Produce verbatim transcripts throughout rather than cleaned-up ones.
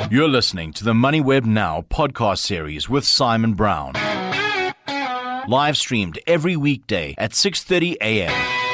You're listening to the MoneyWeb Now podcast series with Simon Brown. Live streamed every weekday at six thirty a.m.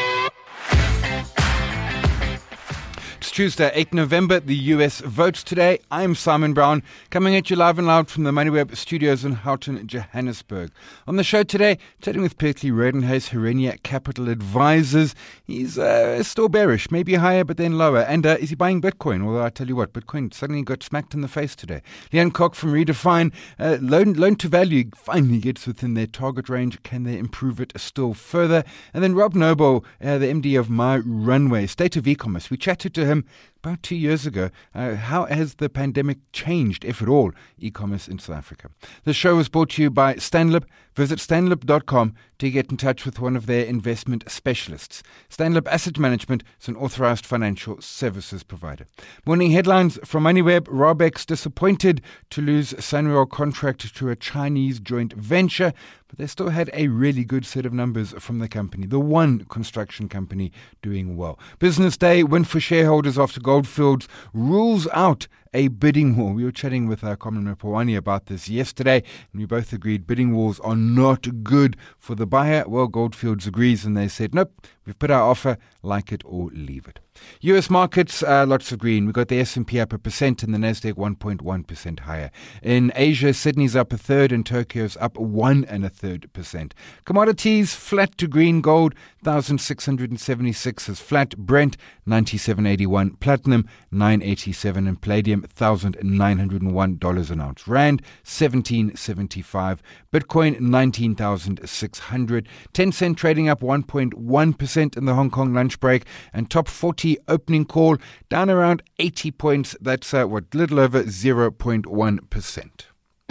It's Tuesday, the eighth of November. The U S votes today. I'm Simon Brown, coming at you live and loud from the MoneyWeb studios in Houghton, Johannesburg. On the show today, chatting with Petri Redenhuis, Herenia Capital Advisors. He's uh, still bearish, maybe higher but then lower. And uh, is he buying Bitcoin? Although I tell you what, Bitcoin suddenly got smacked in the face today. Leon Koch from Redefine. Uh, loan, loan to value finally gets within their target range. Can they improve it still further? And then Rob Noble, uh, the M D of My Runway, State of E-commerce. We chatted to him about two years ago. Uh, how has the pandemic changed, if at all, e-commerce in South Africa? The show was brought to you by Stanlib. Visit stanlib dot com to get in touch with one of their investment specialists. Stanlib Asset Management is an authorized financial services provider. Morning headlines from MoneyWeb. Robex disappointed to lose Sanrio contract to a Chinese joint venture, but they still had a really good set of numbers from the company, the one construction company doing well. Business day, win for shareholders after Goldfields rules out a bidding war. We were chatting with uh, Common Mapawani about this yesterday, and we both agreed bidding wars are not good for the buyer. Well, Goldfields agrees, and they said, nope, we've put our offer, like it or leave it. U S markets, uh, lots of green. We've got the S and P up a percent and the Nasdaq one point one percent higher. In Asia, Sydney's up a third and Tokyo's up one and a third percent. Commodities, flat to green. Gold, one thousand six hundred seventy-six is flat. Brent, ninety-seven eighty-one. Platinum, nine eighty-seven. And palladium, one thousand nine hundred one dollars an ounce. Rand, seventeen seventy-five. Bitcoin, nineteen thousand six hundred. Tencent trading up one point one percent in the Hong Kong lunch break. And top forty opening call down around eighty points. That's uh, what, little over zero point one percent.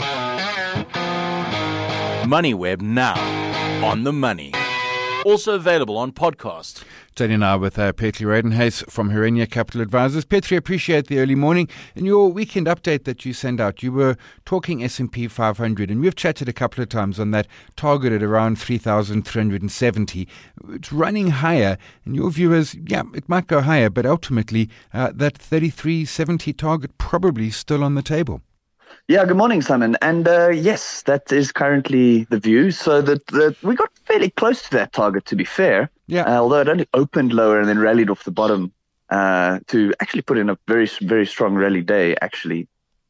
MoneyWeb Now, on the money. Also available on podcast. Chatting now with uh, Petri Redenhuis from Herenia Capital Advisors. Petri, appreciate the early morning. In your weekend update that you send out, you were talking S and P five hundred, and we've chatted a couple of times on that target at around three thousand three hundred seventy. It's running higher, and your view is, yeah, it might go higher, but ultimately uh, that thirty-three seventy target probably still on the table. Yeah, good morning, Simon. And uh, yes, that is currently the view. So that, that we got fairly close to that target, to be fair. Yeah. Uh, although it only opened lower and then rallied off the bottom uh, to actually put in a very, very strong rally day, actually.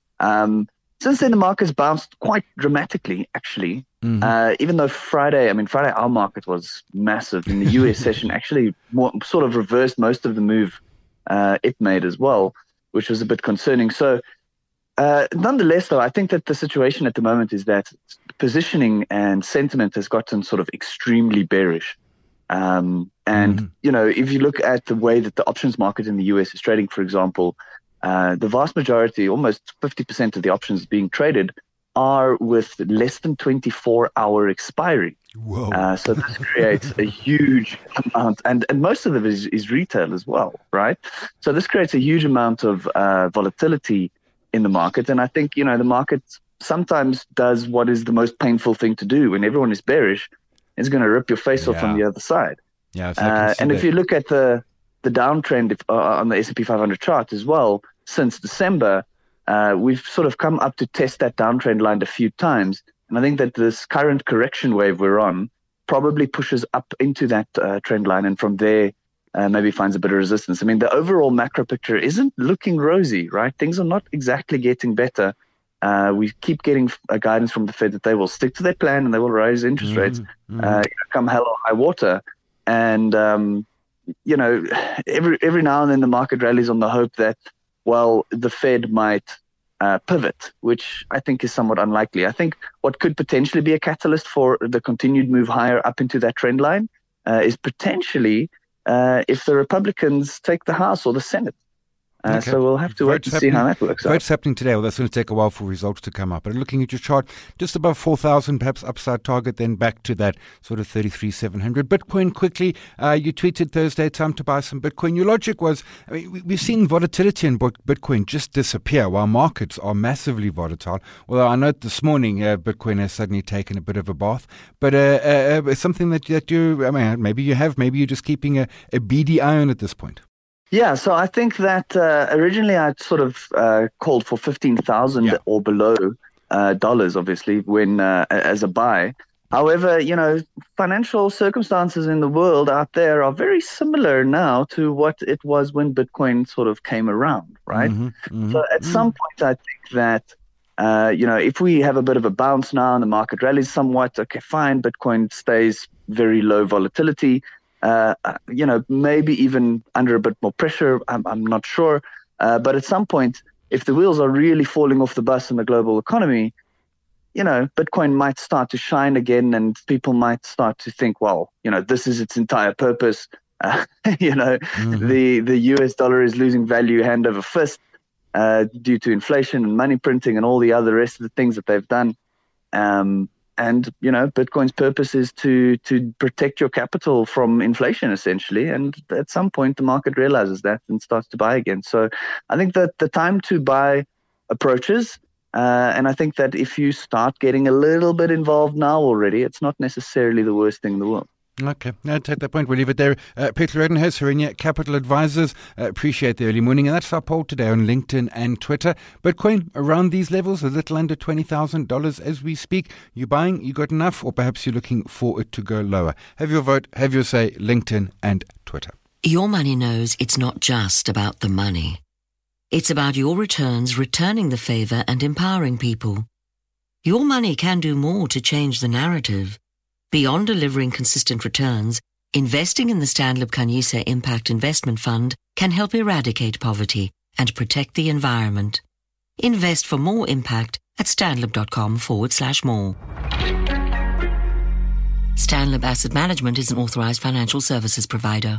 Um, since then, the market's bounced quite dramatically, actually. Mm-hmm. Uh, even though Friday, I mean, Friday, our market was massive. In the U S session, actually more, sort of reversed most of the move uh, it made as well, which was a bit concerning. So, Uh, nonetheless, though, I think that the situation at the moment is that positioning and sentiment has gotten sort of extremely bearish. Um, and, mm. you know, if you look at the way that the options market in the U S is trading, for example, uh, the vast majority, almost fifty percent of the options being traded are with less than twenty-four hour expiry. Whoa. Uh, so this creates a huge amount, and, and most of it is, is retail as well, right? So this creates a huge amount of uh, volatility in the market. And I think, you know, the market sometimes does what is the most painful thing to do when everyone is bearish. It's going to rip your face yeah. off on the other side. Yeah, uh, and if you look at the the downtrend if, uh, on the S and P five hundred chart as well, since December, uh, we've sort of come up to test that downtrend line a few times. And I think that this current correction wave we're on probably pushes up into that uh, trend line, and from there, Uh, maybe finds a bit of resistance. I mean, the overall macro picture isn't looking rosy, right? Things are not exactly getting better. Uh, we keep getting uh, guidance from the Fed that they will stick to their plan and they will raise interest rates, mm-hmm. uh, come hell or high water. And, um, you know, every every now and then the market rallies on the hope that, well, the Fed might uh, pivot, which I think is somewhat unlikely. I think what could potentially be a catalyst for the continued move higher up into that trend line uh, is potentially Uh, if the Republicans take the House or the Senate. Uh, okay. So we'll have to wait and see how that works out. Votes happening today. Well, that's going to take a while for results to come up. But looking at your chart, just above four thousand, perhaps upside target, then back to that sort of thirty-three seven hundred. Bitcoin quickly. Uh, you tweeted Thursday, time to buy some Bitcoin. Your logic was, I mean, we've seen volatility in Bitcoin just disappear while markets are massively volatile. Although I note this morning, uh, Bitcoin has suddenly taken a bit of a bath. But uh, uh, something that, that you, I mean, maybe you have, maybe you're just keeping a, a beady eye on at this point. Yeah, so I think that uh, originally I sort of uh, called for fifteen thousand Yeah. or below uh, dollars, obviously, when uh, as a buy. However, you know, financial circumstances in the world out there are very similar now to what it was when Bitcoin sort of came around, right? Mm-hmm, mm-hmm, So at some point, I think that, uh, you know, if we have a bit of a bounce now and the market rallies somewhat, okay, fine, Bitcoin stays very low volatility. Uh, you know, maybe even under a bit more pressure. I'm, I'm not sure. Uh, but at some point, if the wheels are really falling off the bus in the global economy, you know, Bitcoin might start to shine again, and people might start to think, well, you know, this is its entire purpose. Uh, you know, mm-hmm. the, the U S dollar is losing value hand over fist uh, due to inflation and money printing and all the other rest of the things that they've done. Um, And, you know, Bitcoin's purpose is to to protect your capital from inflation, essentially. And at some point, the market realizes that and starts to buy again. So I think that the time to buy approaches. Uh, and I think that if you start getting a little bit involved now already, it's not necessarily the worst thing in the world. Okay, I'll take that point. We'll leave it there. Uh, Peter Redenhurst, Herinia Capital Advisors. Uh, appreciate the early morning. And that's our poll today on LinkedIn and Twitter. Bitcoin around these levels, a little under twenty thousand dollars as we speak. You buying? You got enough? Or perhaps you're looking for it to go lower? Have your vote. Have your say. LinkedIn and Twitter. Your money knows it's not just about the money. It's about your returns, returning the favor and empowering people. Your money can do more to change the narrative. Beyond delivering consistent returns, investing in the Stanlib Khanyisa Impact Investment Fund can help eradicate poverty and protect the environment. Invest for more impact at stanlib.com forward slash more. Stanlib Asset Management is an authorized financial services provider.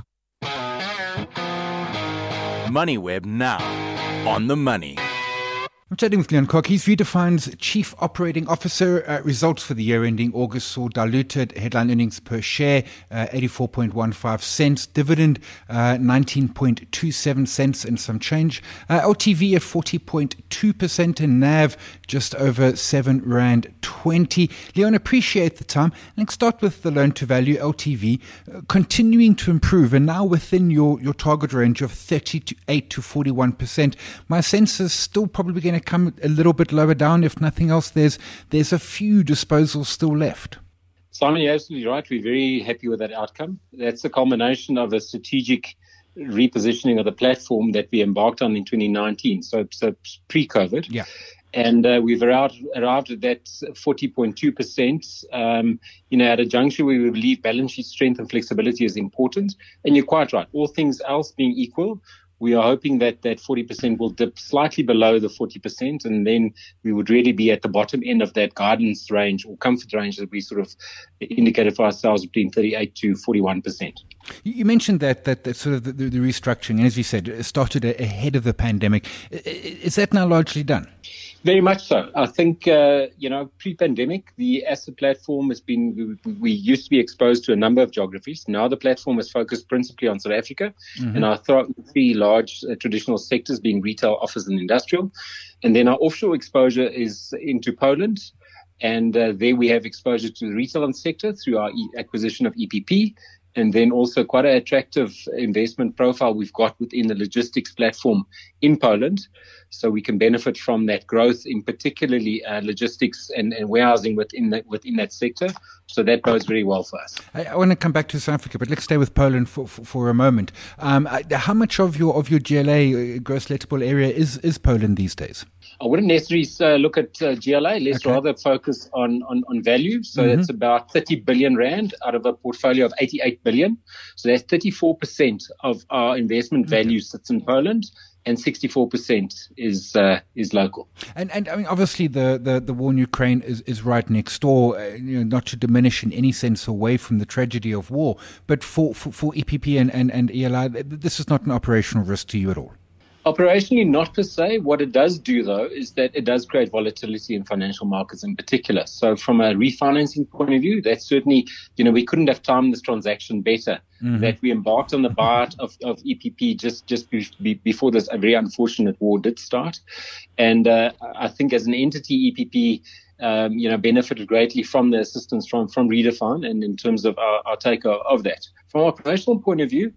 MoneyWeb now on the money. I'm chatting with Leon Kok. He's Redefine's Chief Operating Officer. Uh, results for the year ending August saw diluted headline earnings per share, uh, eighty-four point one five cents. Dividend, uh, nineteen point two seven cents and some change. Uh, L T V at forty point two percent and N A V just over seven rand twenty. Leon, appreciate the time. Let's start with the loan to value, L T V, uh, continuing to improve and now within your, your target range of thirty-eight to forty-one percent. My sense is still probably going to come a little bit lower down. If nothing else, there's there's a few disposals still left. Simon, you're absolutely right. We're very happy with that outcome. That's a culmination of a strategic repositioning of the platform that we embarked on in twenty nineteen, so, so pre-COVID. Yeah. And uh, we've arrived, arrived at that forty point two percent, um, you know, at a juncture where we believe balance sheet strength and flexibility is important. And you're quite right. All things else being equal, we are hoping that that forty percent will dip slightly below the forty percent, and then we would really be at the bottom end of that guidance range or comfort range that we sort of indicated for ourselves between thirty-eight to forty-one percent. You mentioned that that, that sort of the, the restructuring, and as you said, it started ahead of the pandemic. Is that now largely done? Very much so. I think, uh, you know, pre-pandemic, the asset platform has been, we, we used to be exposed to a number of geographies. Now the platform is focused principally on South Africa mm-hmm. and our th- three large uh, traditional sectors being retail, office and industrial. And then our offshore exposure is into Poland. And uh, there we have exposure to the retail sector through our e- acquisition of E P P. And then also quite an attractive investment profile we've got within the logistics platform in Poland. So we can benefit from that growth in particularly uh, logistics and, and warehousing within that, within that sector. So that bodes very well for us. I, I want to come back to South Africa, but let's stay with Poland for, for, for a moment. Um, how much of your of your G L A, gross lettable area, is, is Poland these days? I wouldn't necessarily uh, look at uh, G L A. Let's okay. rather focus on, on, on value. So mm-hmm. that's about thirty billion rand out of a portfolio of eighty-eight billion. So that's thirty-four percent of our investment value okay. sits in Poland, and sixty-four percent is uh, is local. And and I mean, obviously the, the, the war in Ukraine is, is right next door. Uh, you know, not to diminish in any sense away from the tragedy of war, but for for, for E P P and, and, and E L I, this is not an operational risk to you at all. Operationally, not per se. What it does do, though, is that it does create volatility in financial markets in particular. So from a refinancing point of view, that's certainly, you know, we couldn't have timed this transaction better. Mm-hmm. That we embarked on the buyout of, of E P P just, just be, be, before this a very unfortunate war did start. And uh, I think as an entity, E P P, um, you know, benefited greatly from the assistance from, from Redefine and in terms of our, our take of that. From an operational point of view,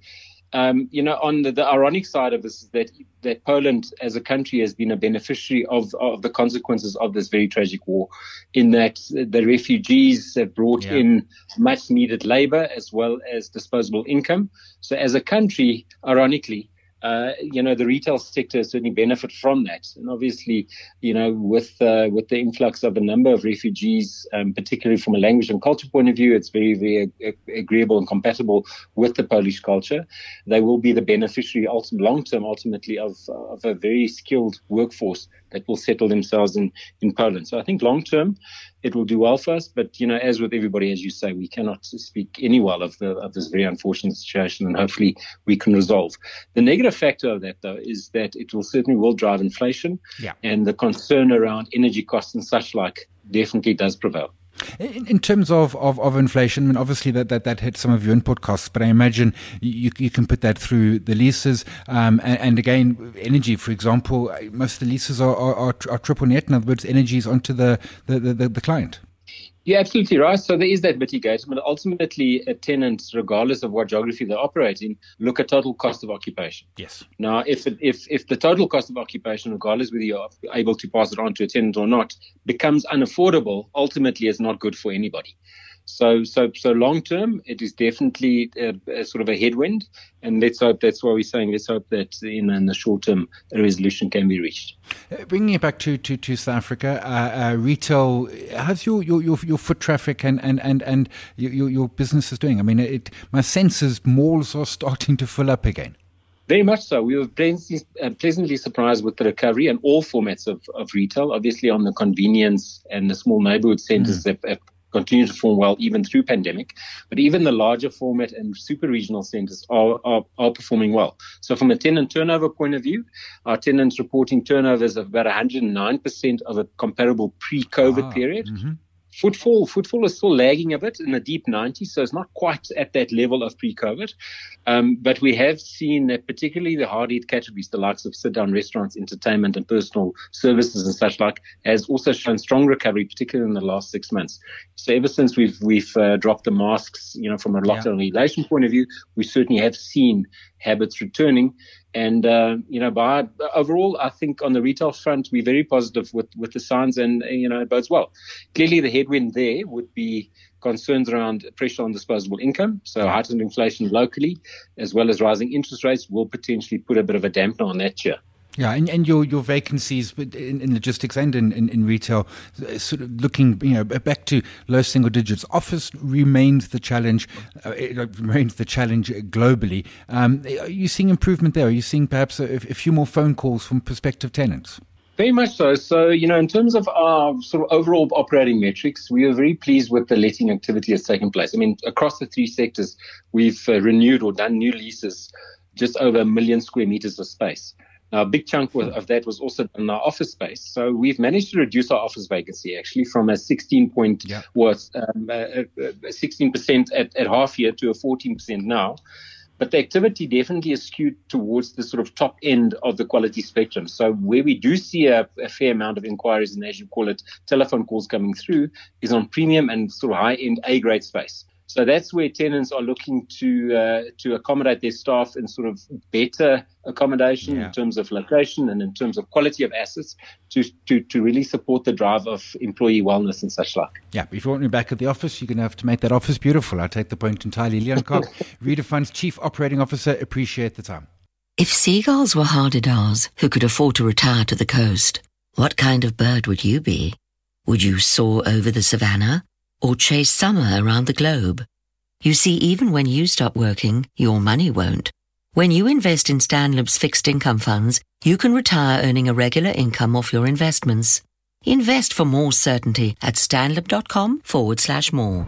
Um, you know, on the, the ironic side of this is that that Poland as a country has been a beneficiary of, of the consequences of this very tragic war, in that the refugees have brought yeah. in much needed labor as well as disposable income. So as a country, ironically, Uh, you know, the retail sector certainly benefit from that. And obviously, you know, with uh, with the influx of a number of refugees, um, particularly from a language and culture point of view, it's very, very ag- agreeable and compatible with the Polish culture. They will be the beneficiary ultim- long-term, ultimately, of, of a very skilled workforce that will settle themselves in, in Poland. So I think long-term, it will do well for us. But, you know, as with everybody, as you say, we cannot speak any well of the of this very unfortunate situation, and hopefully we can resolve. The negative factor of that, though, is that it will certainly will drive inflation, yeah. and the concern around energy costs and such like definitely does prevail. In, in terms of, of, of inflation, I mean, obviously that, that, that hits some of your input costs, but I imagine you, you can put that through the leases. Um, and, and again, energy, for example, most of the leases are, are, are, are triple net. In other words, energy is onto the, the, the, the client. You're absolutely right. So there is that mitigation, but ultimately a tenant, regardless of what geography they operate in, look at total cost of occupation. Yes. Now, if it, if if the total cost of occupation, regardless whether you're able to pass it on to a tenant or not, becomes unaffordable, ultimately it's not good for anybody. So, so, so long term, it is definitely a, a sort of a headwind, and let's hope that's why we're saying let's hope that in, in the short term a resolution can be reached. Uh, bringing it back to, to, to South Africa, uh, uh, retail, how's your, your, your, your foot traffic and, and, and, and your, your business is doing? I mean, it, my sense is malls are starting to fill up again. Very much so. We were pleasantly, uh, pleasantly surprised with the recovery and all formats of, of retail, obviously on the convenience and the small neighborhood centers mm. that have continue to perform well even through pandemic, but even the larger format and super regional centers are, are, are performing well. So from a tenant turnover point of view, our tenants reporting turnovers of about one hundred nine percent of a comparable pre-COVID ah, period. Mm-hmm. Footfall, footfall is still lagging a bit in the deep nineties, so it's not quite at that level of pre-COVID. Um, but we have seen that particularly the hard eat categories, the likes of sit-down restaurants, entertainment and personal services and such like, has also shown strong recovery, particularly in the last six months. So ever since we've we've uh, dropped the masks, you know, from a lockdown yeah. regulation point of view, we certainly have seen habits returning. And, uh, you know, by overall, I think on the retail front, we're very positive with, with the signs and, you know, it bodes well. Clearly, the headwind there would be concerns around pressure on disposable income. So heightened inflation locally, as well as rising interest rates, will potentially put a bit of a dampener on that year. Yeah, and, and your, your vacancies in, in logistics and in, in, in retail, sort of looking, you know, back to low single digits. Office remains the challenge. Uh, it remains the challenge globally. Um, are you seeing improvement there? Are you seeing perhaps a, a few more phone calls from prospective tenants? Very much so. So, you know, in terms of our sort of overall operating metrics, we are very pleased with the letting activity that's taken place. I mean, across the three sectors, we've uh, renewed or done new leases just over a million square meters of space. Now, a big chunk of that was also in our office space. So we've managed to reduce our office vacancy actually from a sixteen point yeah. was um, uh, uh, sixteen percent at, at half year to a fourteen percent now. But the activity definitely is skewed towards the sort of top end of the quality spectrum. So where we do see a, a fair amount of inquiries and, as you call it, telephone calls coming through is on premium and sort of high end A grade space. So that's where tenants are looking to uh, to accommodate their staff in sort of better accommodation yeah. in terms of location and in terms of quality of assets to, to, to really support the drive of employee wellness and such like. Yeah, if you want me back at the office, you're going to have to make that office beautiful. I take the point entirely. Leon Cobb, Redefund's Chief Operating Officer, appreciate the time. If seagulls were Hardidars who could afford to retire to the coast, what kind of bird would you be? Would you soar over the savannah? Or chase summer around the globe? You see, even when you stop working, your money won't. When you invest in Stanlib's fixed income funds, you can retire earning a regular income off your investments. Invest for more certainty at stanlib.com forward slash more.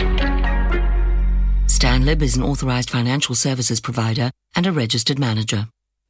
Stanlib is an authorized financial services provider and a registered manager.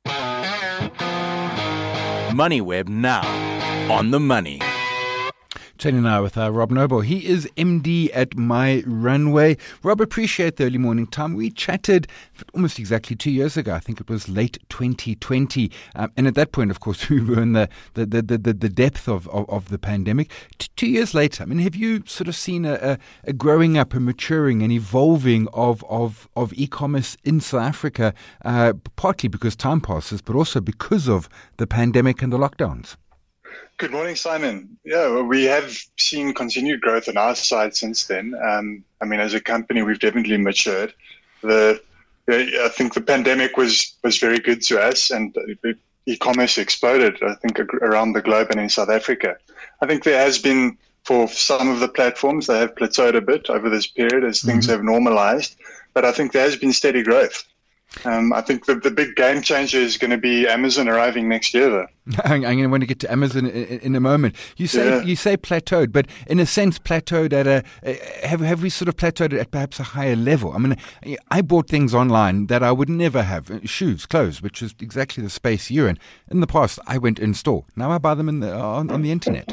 MoneyWeb now on the money. Chatting now with uh, Rob Noble. He is M D at My Runway. Rob, appreciate the early morning time. We chatted almost exactly two years ago. I think it was late twenty twenty. Um, and at that point, of course, we were in the, the, the, the, the depth of, of, of the pandemic. T- two years later, I mean, have you sort of seen a, a, a growing up, a maturing and evolving of, of, of e-commerce in South Africa, uh, partly because time passes, but also because of the pandemic and the lockdowns? Good morning, Simon. Yeah, well, we have seen continued growth on our side since then. Um, I mean, as a company, we've definitely matured. The, the I think the pandemic was, was very good to us, and e-commerce exploded, I think, around the globe and in South Africa. I think there has been, for some of the platforms, they have plateaued a bit over this period as things mm-hmm. have normalized, but I think there has been steady growth. Um, I think the, the big game changer is going to be Amazon arriving next year, though. I'm going to want to get to Amazon in, in a moment. You say yeah. you say plateaued, but in a sense, plateaued at a, a have have we sort of plateaued at perhaps a higher level? I mean, I bought things online that I would never have, shoes, clothes, which is exactly the space you're in. In the past, I went in store. Now I buy them in the, on, on the internet.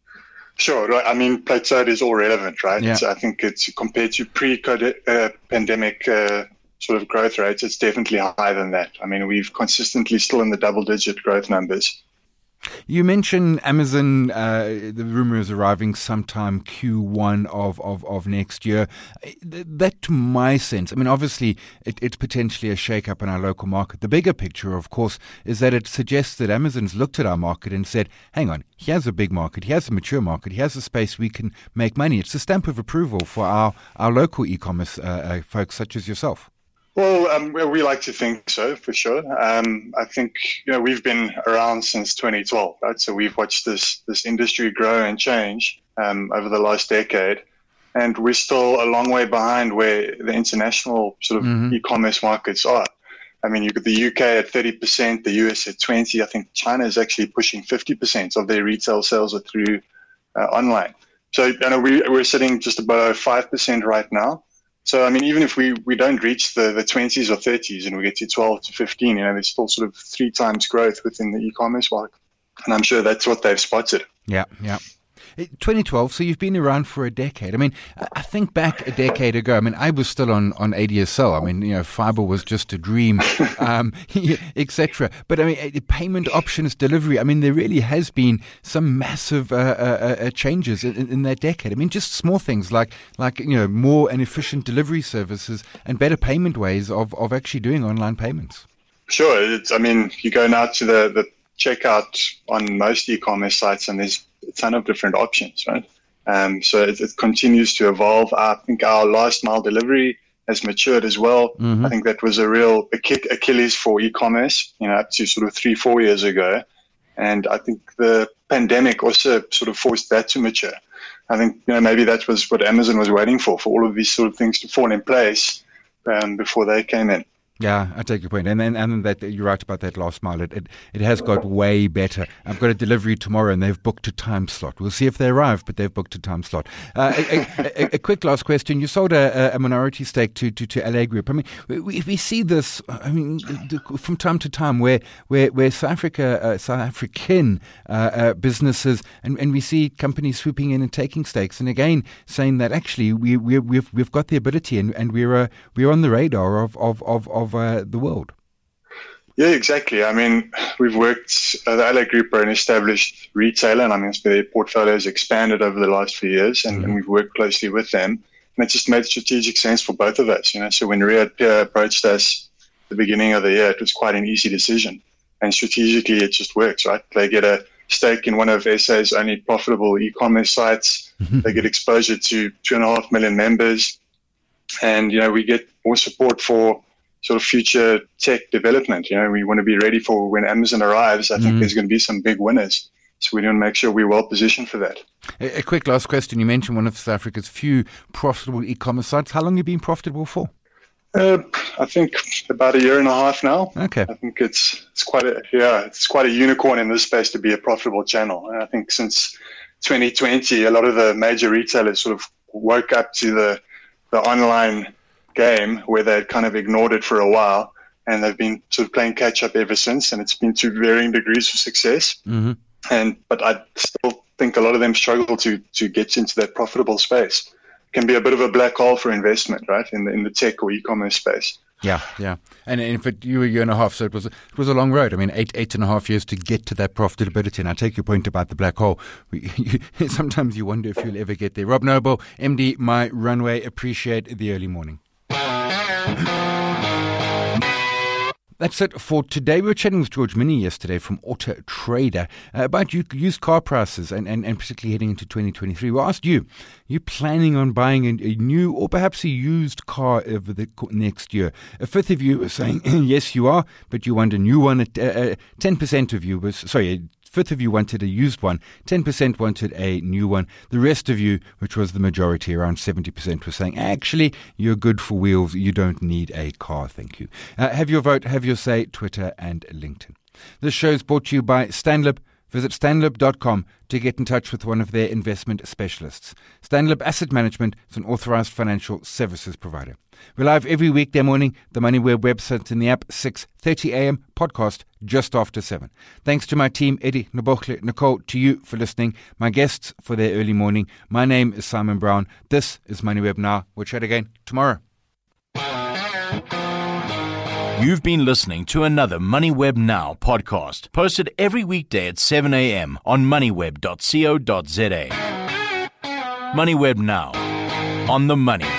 Sure. Right. I mean, plateaued is all relevant, right? Yeah. So I think it's compared to pre-pandemic uh, sort of growth rates, it's definitely higher than that. I mean, we've consistently still in the double-digit growth numbers. You mentioned Amazon, uh, the rumor is arriving sometime Q one of, of, of next year. That, to my sense, I mean, obviously, it, it's potentially a shake-up in our local market. The bigger picture, of course, is that it suggests that Amazon's looked at our market and said, hang on, he has a big market, he has a mature market, he has a space we can make money. It's a stamp of approval for our, our local e-commerce uh, uh, folks such as yourself. Well, um, we like to think so, for sure. Um, I think, you know, we've been around since twenty twelve, right? So we've watched this this industry grow and change um, over the last decade. And we're still a long way behind where the international sort of mm-hmm. e-commerce markets are. I mean, you've got the U K at thirty percent, the U S at twenty. I think China is actually pushing fifty percent of their retail sales are through uh, online. So, you know, we, we're sitting just below five percent right now. So, I mean, even if we, we don't reach the, the twenties or thirties and we get to twelve to fifteen, you know, there's still sort of three times growth within the e-commerce market. And I'm sure that's what they've spotted. Yeah, yeah. twenty twelve, so you've been around for a decade. I mean, I think back a decade ago, I mean, I was still on, on A D S L. I mean, you know, fiber was just a dream, um, et cetera. But I mean, payment options, delivery, I mean, there really has been some massive uh, uh, uh, changes in, in that decade. I mean, just small things like, like you know, more and efficient delivery services and better payment ways of, of actually doing online payments. Sure. It's, I mean, you go now to the, the checkout on most e-commerce sites and there's a ton of different options, right? Um, so it, it continues to evolve. I think our last mile delivery has matured as well. Mm-hmm. I think that was a real Achilles for e-commerce, you know, up to sort of three, four years ago. And I think the pandemic also sort of forced that to mature. I think, you know, maybe that was what Amazon was waiting for, for all of these sort of things to fall in place um, before they came in. Yeah, I take your point. And then and that you're right about that last mile. It, it it has got way better. I've got a delivery tomorrow and they've booked a time slot. We'll see if they arrive, but they've booked a time slot. Uh, a, a, a quick last question. You sold a, a minority stake to, to, to L A Group. I mean, we, we see this, I mean, from time to time where where, where South Africa, uh, South African uh, uh, businesses, and, and we see companies swooping in and taking stakes. And again, saying that actually we, we, we've we've got the ability and, and we're, uh, we're on the radar of, of, of, of Uh, the world. Yeah, exactly. I mean, we've worked, uh, the L A Group are an established retailer, and I mean, their portfolio has expanded over the last few years, and, mm-hmm. and we've worked closely with them. And it just made strategic sense for both of us, you know. So when Riyadh Pierre approached us at the beginning of the year, it was quite an easy decision. And strategically, it just works, right? They get a stake in one of S A's only profitable e-commerce sites. Mm-hmm. They get exposure to two and a half million members. And, you know, we get more support for sort of future tech development. You know, we want to be ready for when Amazon arrives. I think mm. there's going to be some big winners. So we want to make sure we're well positioned for that. A, a quick last question. You mentioned one of South Africa's few profitable e-commerce sites. How long have you been profitable for? Uh, I think about a year and a half now. Okay. I think it's it's quite a yeah it's quite a unicorn in this space to be a profitable channel. And I think since twenty twenty, a lot of the major retailers sort of woke up to the the online game where they'd kind of ignored it for a while, and they've been sort of playing catch up ever since, and it's been to varying degrees of success. Mm-hmm. And but I still think a lot of them struggle to to get into that profitable space. It can be a bit of a black hole for investment, right, in the in the tech or e-commerce space. Yeah, yeah. And in fact, you were a year and a half, so it was it was a long road. I mean, eight eight and a half years to get to that profitability. And I take your point about the black hole. We, you, sometimes you wonder if you'll ever get there. Rob Noble, M D, My Runway. Appreciate the early morning. That's it for today. We were chatting with George Minnie yesterday from Auto Trader uh, about used car prices and, and, and particularly heading into twenty twenty-three. We asked you, are you planning on buying a, a new or perhaps a used car over the next year? A fifth of you were saying, yes, you are, but you want a new one. Uh, uh, ten percent of you was, sorry, fifth of you wanted a used one, ten percent wanted a new one. The rest of you, which was the majority, around seventy percent, were saying, actually, you're good for wheels. You don't need a car. Thank you. Uh, have your vote, have your say, Twitter and LinkedIn. This show is brought to you by Stanlib. Visit stanlib dot com to get in touch with one of their investment specialists. Stanlib Asset Management is an authorized financial services provider. We're live every weekday morning, the MoneyWeb website in the app, six thirty a.m., podcast just after seven. Thanks to my team, Eddie, Nabokhle, Nicole, to you for listening, my guests for their early morning. My name is Simon Brown. This is MoneyWeb Now. We'll chat again tomorrow. You've been listening to another MoneyWeb Now podcast, posted every weekday at seven a.m. on moneyweb dot co dot za. MoneyWeb Now, on the money.